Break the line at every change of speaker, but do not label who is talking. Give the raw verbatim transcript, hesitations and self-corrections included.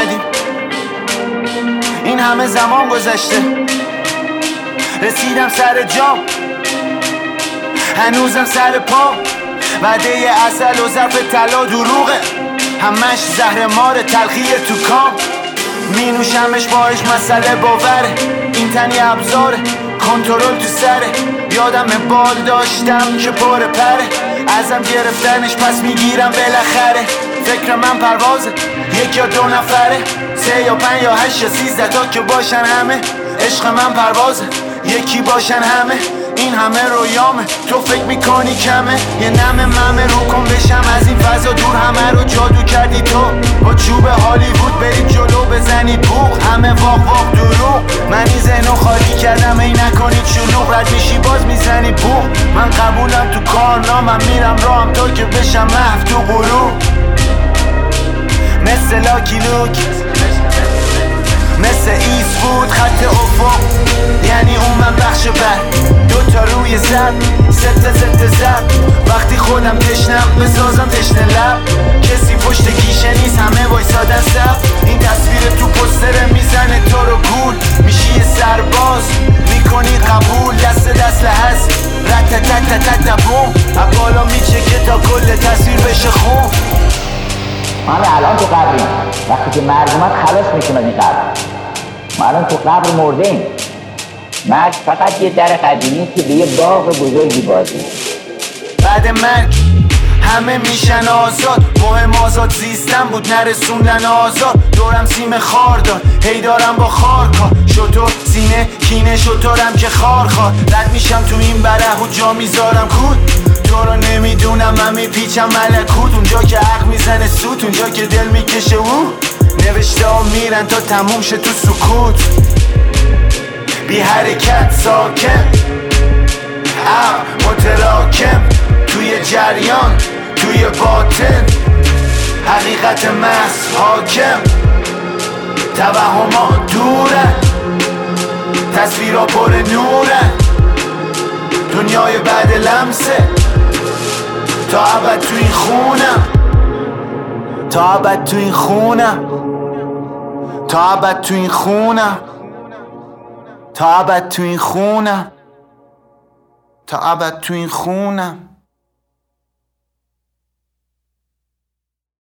اومدیم، این همه زمان گذشته، رسیدم سر جام، هنوزم سر پا. وعده عسل و ظرف طلا دروغه، همش زهر مار تلخی تو کام. می نوشمش باش مسئله باوره، این تنی ابزاره، کنترل تو سره. یادم بال داشتم که پر پره، ازم گرفتنش پس میگیرم بالاخره. فکر من پروازه، یک یا دو نفره، سه یا پنج یا هشت یا سیزده تا که باشن همه. عشق من پروازه، یکی باشن همه. این همه رویامه، تو فکر میکنی کمه؟ یه نمه ممه رو کن بشم از این فضا دور. همه رو جادو کردی تو، با چوب هالیوود برید جلو بزنید بوق. همه واق واق دروغ، من این ذهنو خالی کردم ای نکنید شلوغ. رد میشی باز میزنی بوق، من قبولم تو کارنامم، میرم راهم تا که بشم محو تو غرور. مثل لاکی لوک، مثل ایست بود خط افق، یعنی اون من بخش بر. دو تا روی زد، ست ست زد. وقتی خودم تشنم بسازم تشنه لب. کسی پشت گیشه نیست، همه وایسادن سب. این تصویر تو پستره میزنه تو رو گول. میشی یه سرباز، میکنی قبول. دست دست هست، رت تت تت تت بوم. بالا میچکه تا کل تصویر بشه خون.
ما الان تو قبریم، وقتی که مرگ اومد خلاص میشیم از این قبر. ما الان تو قبر مردیم. مرگ فقط یه در قدیمی که به یه باغ بزرگی بازی.
بعد مرگ همه میشن آزاد، مهم آزاد زیستن بود نرسوندن آزاد. دورم سیم خار داد، هی دارم با خار کار. شطور سینه کینه شطورم که خار خار. رد میشم تو این بره و جا میذارم کود. تو رو نمیدونم من میپیچم ملکوت. اونجا که عقل میزنه سوت، اونجا که دل میکشه او. نوشته ها میرن تا تموم شه تو سکوت. بی حرکت ساکن، عقل متراکم توی جریان، توی باطن. حقیقت محض حاکم، توهمات دورن، تصویرها پر نورن. دنیای بعد لمسه، تا ابد تو این خونم، تا ابد تو این خونم، تا ابد تو این خونم، تا ابد تو این خونم، تا ابد تو این خونم.